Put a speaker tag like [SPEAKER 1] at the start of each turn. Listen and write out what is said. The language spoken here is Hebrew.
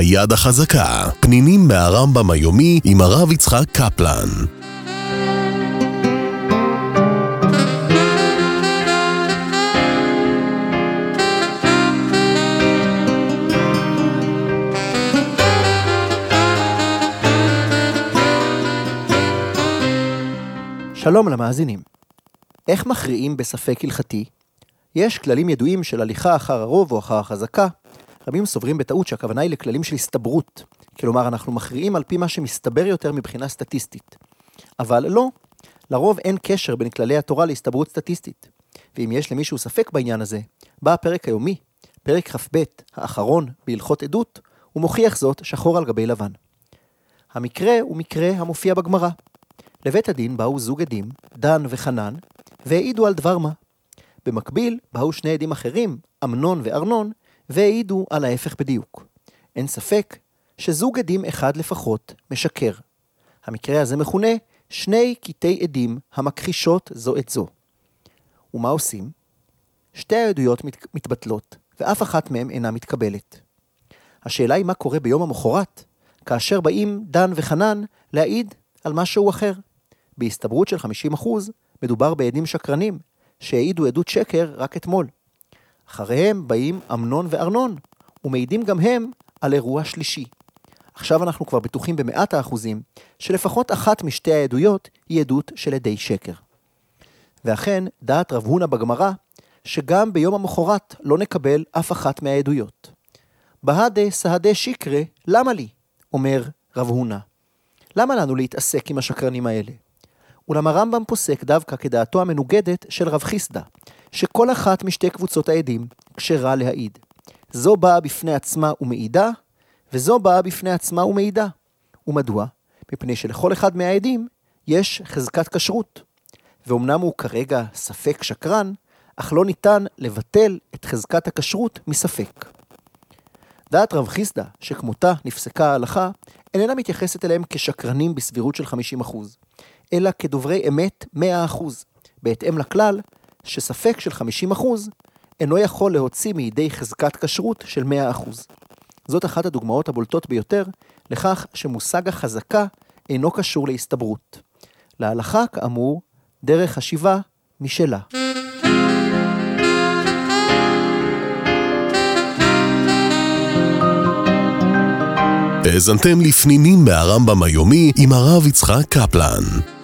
[SPEAKER 1] היד החזקה, פנינים מהרמב"ם היומי עם הרב יצחק קפלן.
[SPEAKER 2] שלום למאזינים. איך מכריעים בספק הלכתי? יש כללים ידועים של הליכה אחר הרוב או אחר החזקה. רבים סוברים בטעות שהכוונה היא לכללים של הסתברות. כלומר, אנחנו מכריעים על פי מה שמסתבר יותר מבחינה סטטיסטית. אבל לא, לרוב אין קשר בין כללי התורה להסתברות סטטיסטית. ואם יש למישהו ספק בעניין הזה, בא הפרק היומי, פרק כ"ב, האחרון בהלכות עדות, ומוכיח זאת שחור על גבי לבן. המקרה הוא מקרה המופיע בגמרא. לבית הדין באו זוג עדים, דן וחנן, והעידו על דבר מה. במקביל באו שני עדים אחרים, אמנון וארנון, והעידו על ההפך בדיוק. אין ספק שזוג עדים אחד לפחות משקר. המקרה הזה מכונה שני קטעי עדים המכחישות זו את זו. ומה עושים? שתי העדויות מתבטלות, ואף אחת מהן אינה מתקבלת. השאלה היא מה קורה ביום המחרת, כאשר באים דן וחנן להעיד על משהו אחר. בהסתברות של 50% מדובר בעדים שקרנים, שהעידו עדות שקר רק אתמול. אחריהם באים אמנון וארנון, ומעידים גם הם על אירוע שלישי. עכשיו אנחנו כבר בטוחים ב100% שלפחות אחת משתי העדויות היא עדות של עדי שקר. ואכן, דעת רב הונא בגמרא, שגם ביום המחרת לא נקבל אף אחת מהעדויות. בהדה סהדה שקרה, למה לי? אומר רב הונא. למה לנו להתעסק עם השקרנים האלה? אולם הרמב"ם פוסק דווקא כדעתו המנוגדת של רב חיסדא, שכל אחת משתי קבוצות העדים כשרה להעיד. זו באה בפני עצמה ומעידה, וזו באה בפני עצמה ומעידה. ומדוע? מפני שלכל אחד מהעדים יש חזקת כשרות. ואומנם הוא כרגע ספק שקרן, אך לא ניתן לבטל את חזקת הכשרות מספק. דעת רב חיסדא, שכמותה נפסקה ההלכה, איננה מתייחסת אליהם כשקרנים בסבירות של 50%, אלא כדוברי אמת 100%, בהתאם לכלל שספק של 50% אינו יכול להוציא מידי חזקת כשרות של 100%. זאת אחת הדוגמאות הבולטות ביותר לכך שמושג החזקה אינו קשור להסתברות. להלכה, כאמור, דרך חשיבה משלה.
[SPEAKER 1] האזנתם לפנינים מהרמב"ם היומי עם הרב יצחק קפלן.